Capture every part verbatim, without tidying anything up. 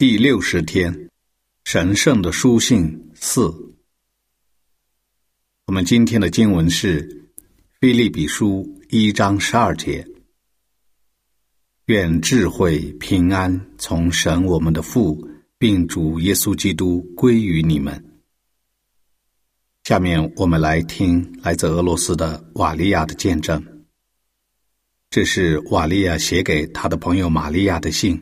第六十天，神圣的书信四。我们今天的经文是腓立比书一章十二节。愿智慧平安从神我们的父并主耶稣基督归于你们。下面我们来听来自俄罗斯的瓦利亚的见证。这是瓦利亚写给他的朋友玛利亚的信。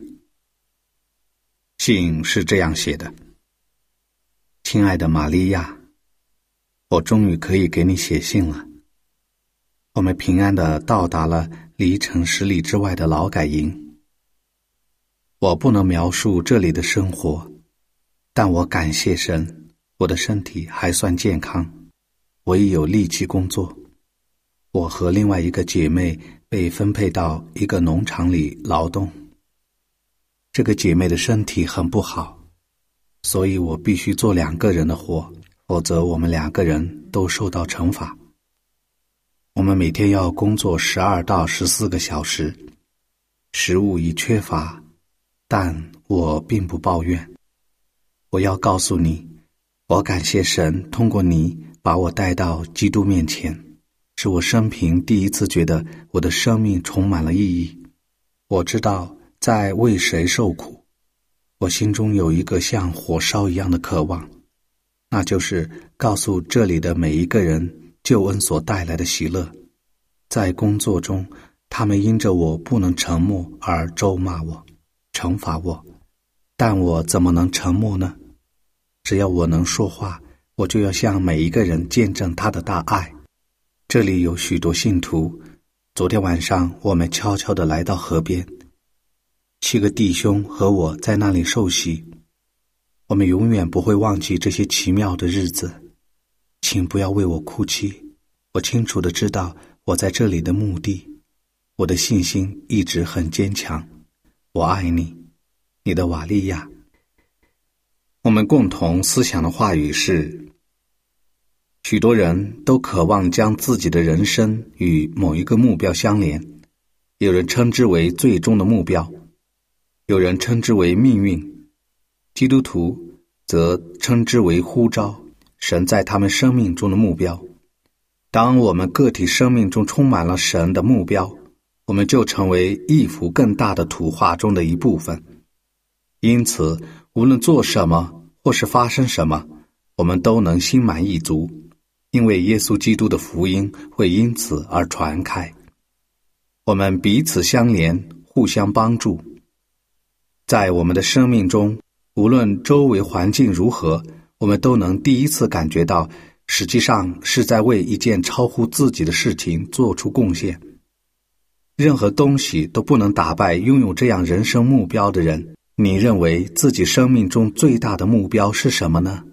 信是这样写的：亲爱的玛利亚，我终于可以给你写信了。我们平安地到达了离城十里之外的劳改营。我不能描述这里的生活，但我感谢神，我的身体还算健康，我也有力气工作。我和另外一个姐妹被分配到一个农场里劳动。这个姐妹的身体很不好，所以我必须做两个人的活，否则我们两个人都受到惩罚。我们每天要工作十二到十四个小时，食物已缺乏，但我并不抱怨。我要告诉你，我感谢神通过你把我带到基督面前，是我生平第一次觉得我的生命充满了意义。我知道在为谁受苦，我心中有一个像火烧一样的渴望，那就是告诉这里的每一个人救恩所带来的喜乐。在工作中，他们因着我不能沉默而咒骂我、惩罚我，但我怎么能沉默呢？只要我能说话，我就要向每一个人见证他的大爱。这里有许多信徒，昨天晚上我们悄悄地来到河边，七个弟兄和我在那里受洗。我们永远不会忘记这些奇妙的日子。请不要为我哭泣，我清楚地知道我在这里的目的。我的信心一直很坚强。我爱你，你的瓦利亚。我们共同思想的话语是：许多人都渴望将自己的人生与某一个目标相连，有人称之为最终的目标，有人称之为命运，基督徒则称之为呼召，神在他们生命中的目标。当我们个体生命中充满了神的目标，我们就成为一幅更大的图画中的一部分。因此，无论做什么或是发生什么，我们都能心满意足，因为耶稣基督的福音会因此而传开。我们彼此相连，互相帮助。在我们的生命中，无论周围环境如何，我们都能第一次感觉到实际上是在为一件超乎自己的事情做出贡献。任何东西都不能打败拥有这样人生目标的人。你认为自己生命中最大的目标是什么呢？